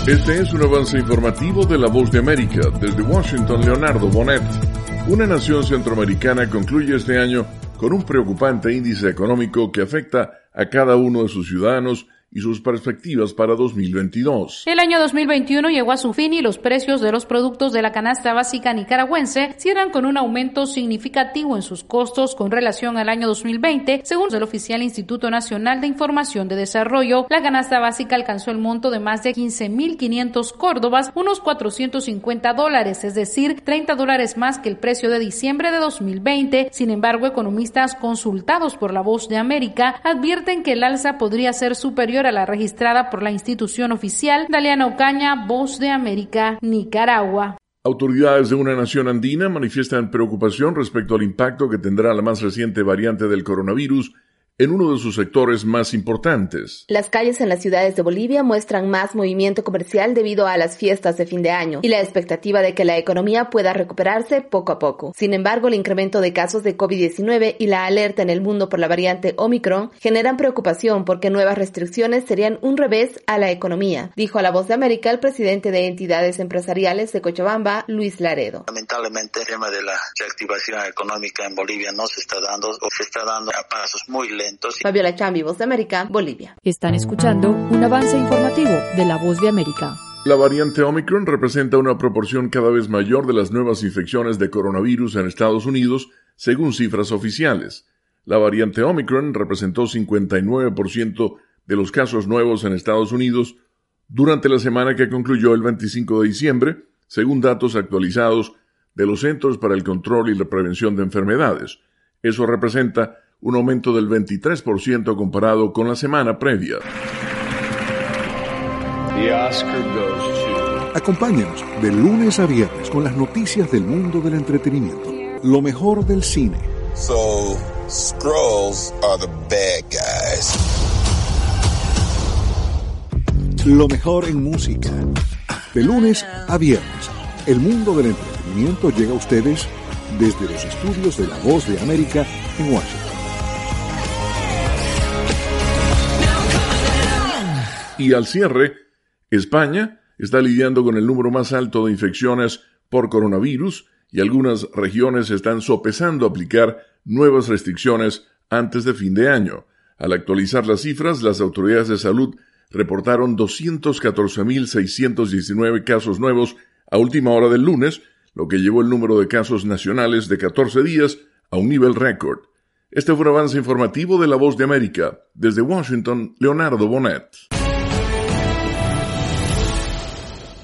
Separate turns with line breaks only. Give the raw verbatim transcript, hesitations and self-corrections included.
Este es un avance informativo de La Voz de América. Desde Washington, Leonardo Bonet. Una nación centroamericana concluye este año con un preocupante índice económico que afecta a cada uno de sus ciudadanos y sus perspectivas para dos mil veintidós.
El año dos mil veintiuno llegó a su fin y los precios de los productos de la canasta básica nicaragüense cierran con un aumento significativo en sus costos con relación al año dos mil veinte. Según el oficial Instituto Nacional de Información de Desarrollo, la canasta básica alcanzó el monto de más de quince mil quinientos córdobas, unos cuatrocientos cincuenta dólares, es decir, treinta dólares más que el precio de diciembre de dos mil veinte. Sin embargo, economistas consultados por La Voz de América advierten que el alza podría ser superior a la registrada por la institución oficial. Daliana Ocaña, Voz de América, Nicaragua.
Autoridades de una nación andina manifiestan preocupación respecto al impacto que tendrá la más reciente variante del coronavirus en uno de sus sectores más importantes.
Las calles en las ciudades de Bolivia muestran más movimiento comercial debido a las fiestas de fin de año y la expectativa de que la economía pueda recuperarse poco a poco. Sin embargo, el incremento de casos de COVID diecinueve y la alerta en el mundo por la variante Omicron generan preocupación porque nuevas restricciones serían un revés a la economía, dijo a La Voz de América el presidente de entidades empresariales de Cochabamba, Luis Laredo.
Lamentablemente, el tema de la reactivación económica en Bolivia no se está dando o se está dando a pasos muy lentos.
Fabiola Chambi, Voz de América, Bolivia.
Están escuchando un avance informativo de La Voz de América.
La variante Omicron representa una proporción cada vez mayor de las nuevas infecciones de coronavirus en Estados Unidos, según cifras oficiales. La variante Omicron representó cincuenta y nueve por ciento de los casos nuevos en Estados Unidos durante la semana que concluyó el veinticinco de diciembre, según datos actualizados de los Centros para el Control y la Prevención de Enfermedades. Eso representa un aumento del veintitrés por ciento comparado con la semana previa.
Acompáñanos de lunes a viernes con las noticias del mundo del entretenimiento, lo mejor del cine.
So, Skrulls are the bad guys.
Lo mejor en música. De lunes a viernes, el mundo del entretenimiento llega a ustedes desde los estudios de La Voz de América en Washington.
Y al cierre, España está lidiando con el número más alto de infecciones por coronavirus y algunas regiones están sopesando aplicar nuevas restricciones antes de fin de año. Al actualizar las cifras, las autoridades de salud reportaron doscientos catorce mil seiscientos diecinueve casos nuevos a última hora del lunes, lo que llevó el número de casos nacionales de catorce días a un nivel récord. Este fue un avance informativo de La Voz de América. Desde Washington, Leonardo Bonet.